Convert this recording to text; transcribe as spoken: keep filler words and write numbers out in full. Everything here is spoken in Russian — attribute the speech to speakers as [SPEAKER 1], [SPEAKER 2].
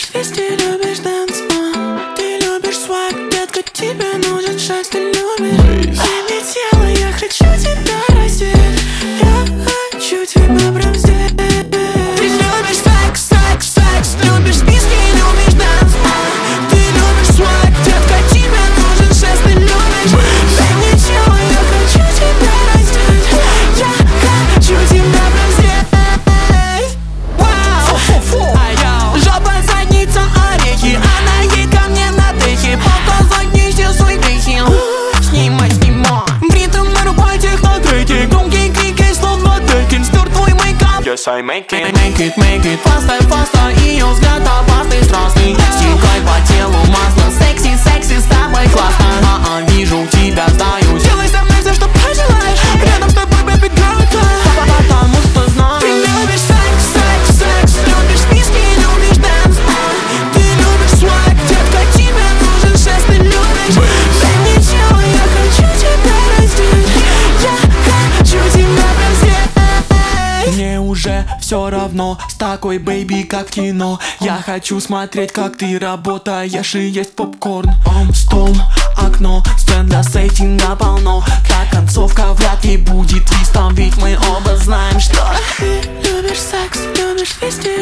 [SPEAKER 1] вести, любишь дэнс, а? Ты любишь свайп, детка, тебе нужен шаг, ты любишь. Дай тело, я хочу тебя раздеть, я хочу тебя прям здесь. Ты любишь секс, секс, секс, любишь виски, любишь дэнс, а? Ты любишь свайп, детка, тебе нужен шест, ты любишь. Дай мне тело, я хочу тебя раздеть, я хочу тебя прям здесь. Жопа, задница, орехи, она едет ко мне на дыхе. Показать не все свои грехи. Снимай, снимай. Бритым на рукой технотреки. Громкий крики, словно Декин. Стер твой мейкап.
[SPEAKER 2] Yes, I make it.
[SPEAKER 1] Make it, make it. Фаста, фаста, ее взгляд опасный, страстный. Стекай по телу масло. Секси, секси, с тобой классно. А-а, вижу тебя, сдаюсь. Делай со мной все, что пожелаешь. Рядом с тобой, baby girl, потому что знаю. Ты любишь секс, секс, секс. Любишь виски, любишь дэнс, а? Ты любишь свайп, детка, тебе нужен шест, ты любишь. Дай мне тело, я хочу тебя раздеть, я хочу тебя прям здесь. Мне уже все равно с такой бэйби, как в кино. Я хочу смотреть, как ты работаешь и есть попкорн. Стол, окно, сцен для сеттинга полно. Ta концовка вряд ли будет твистом, ведь мы оба знаем, что ты любишь секс, любишь вести.